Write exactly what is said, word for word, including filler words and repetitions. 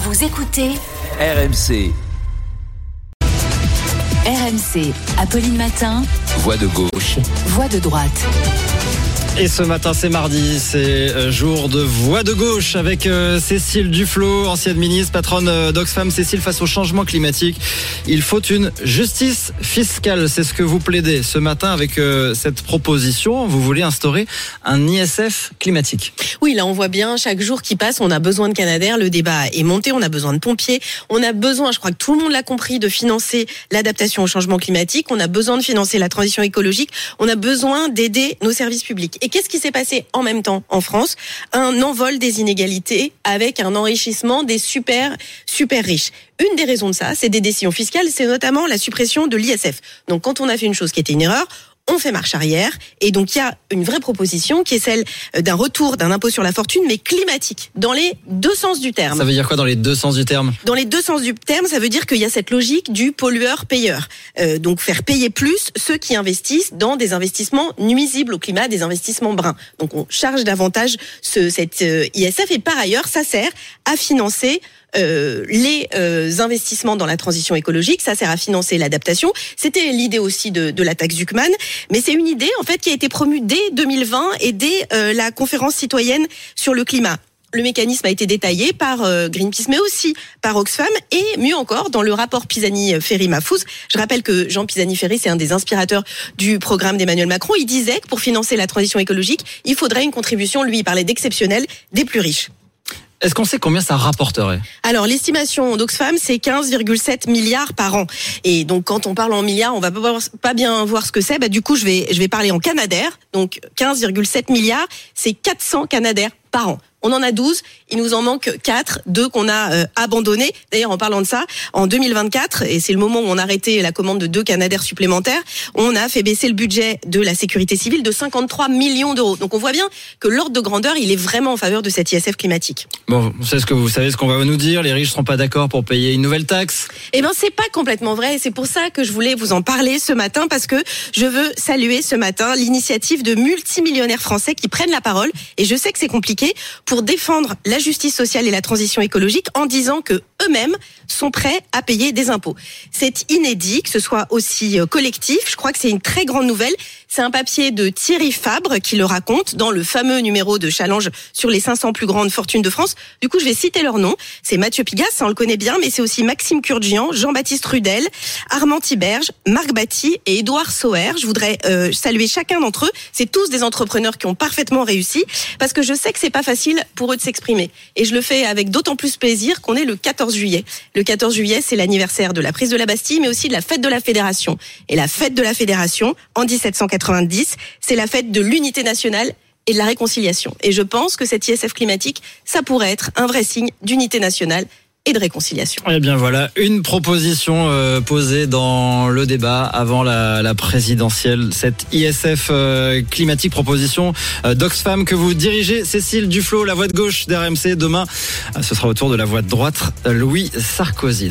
Vous écoutez R M C. R M C, Apolline Matin. Voix de gauche. Voix de droite. Et ce matin, c'est mardi, c'est jour de Voix de gauche avec Cécile Duflot, ancienne ministre, patronne d'Oxfam. Cécile, face au changement climatique, il faut une justice fiscale. C'est ce que vous plaidez ce matin avec cette proposition. Vous voulez instaurer un I S F climatique. Oui, là, on voit bien, chaque jour qui passe, on a besoin de Canadair. Le débat est monté, on a besoin de pompiers. On a besoin, je crois que tout le monde l'a compris, de financer l'adaptation au changement climatique. On a besoin de financer la transition écologique. On a besoin d'aider nos services publics. Et qu'est-ce qui s'est passé en même temps en France? Un envol des inégalités avec un enrichissement des super, super riches. Une des raisons de ça, c'est des décisions fiscales, c'est notamment la suppression de l'I S F. Donc quand on a fait une chose qui était une erreur, on fait marche arrière. Et donc, il y a une vraie proposition qui est celle d'un retour d'un impôt sur la fortune, mais climatique, dans les deux sens du terme. Ça veut dire quoi dans les deux sens du terme? Dans les deux sens du terme, ça veut dire qu'il y a cette logique du pollueur-payeur. Euh, donc, faire payer plus ceux qui investissent dans des investissements nuisibles au climat, des investissements bruns. Donc, on charge davantage ce, cette euh, I S F. Et par ailleurs, ça sert à financer Euh, les euh, investissements dans la transition écologique, ça sert à financer l'adaptation. C'était l'idée aussi de, de la taxe Zuckman, mais c'est une idée en fait qui a été promue dès deux mille vingt et dès euh, la conférence citoyenne sur le climat. Le mécanisme a été détaillé par euh, Greenpeace, mais aussi par Oxfam, et mieux encore, dans le rapport Pisani-Ferry-Mahfouz. Je rappelle que Jean Pisani-Ferry, c'est un des inspirateurs du programme d'Emmanuel Macron. Il disait que pour financer la transition écologique, il faudrait une contribution, lui, il parlait d'exceptionnelle, des plus riches. Est-ce qu'on sait combien ça rapporterait? Alors, l'estimation d'Oxfam, c'est quinze virgule sept milliards par an. Et donc, quand on parle en milliards, on va pas bien voir ce que c'est. Bah, du coup, je vais, je vais parler en Canadair. Donc, quinze virgule sept milliards, c'est quatre cents Canadair par an. On en a douze, il nous en manque quatre, deux qu'on a euh, abandonnés. D'ailleurs, en parlant de ça, en deux mille vingt-quatre, et c'est le moment où on a arrêté la commande de deux Canadair supplémentaires, on a fait baisser le budget de la sécurité civile de cinquante-trois millions d'euros. Donc on voit bien que l'ordre de grandeur, il est vraiment en faveur de cette I S F climatique. Bon, c'est ce que vous savez, ce qu'on va nous dire, les riches ne seront pas d'accord pour payer une nouvelle taxe. Eh ben, c'est pas complètement vrai, et c'est pour ça que je voulais vous en parler ce matin, parce que je veux saluer ce matin l'initiative de multimillionnaires français qui prennent la parole, et je sais que c'est compliqué, pour défendre la justice sociale et la transition écologique en disant que eux-mêmes sont prêts à payer des impôts. C'est inédit que ce soit aussi collectif. Je crois que c'est une très grande nouvelle. C'est un papier de Thierry Fabre qui le raconte dans le fameux numéro de Challenge sur les cinq cents plus grandes fortunes de France. Du coup, je vais citer leurs noms. C'est Mathieu Pigas, ça on le connaît bien, mais c'est aussi Maxime Kurdzian, Jean-Baptiste Rudel, Armand Tiberge, Marc Batty et Édouard Sauer. Je voudrais euh, saluer chacun d'entre eux. C'est tous des entrepreneurs qui ont parfaitement réussi, parce que je sais que c'est pas facile pour eux de s'exprimer. Et je le fais avec d'autant plus plaisir qu'on est le quatorze juillet. Le quatorze juillet, c'est l'anniversaire de la prise de la Bastille, mais aussi de la fête de la Fédération. Et la fête de la Fédération, en dix-sept cent quatre-vingt-dix, c'est la fête de l'unité nationale et de la réconciliation. Et je pense que cette I S F climatique, ça pourrait être un vrai signe d'unité nationale et de réconciliation. Eh bien voilà, une proposition euh, posée dans le débat avant la, la présidentielle, cette I S F euh, climatique, proposition euh, d'Oxfam que vous dirigez, Cécile Duflot, la voix de gauche d'R M C. Demain, ce sera au tour de la voix de droite, Louis Sarkozy.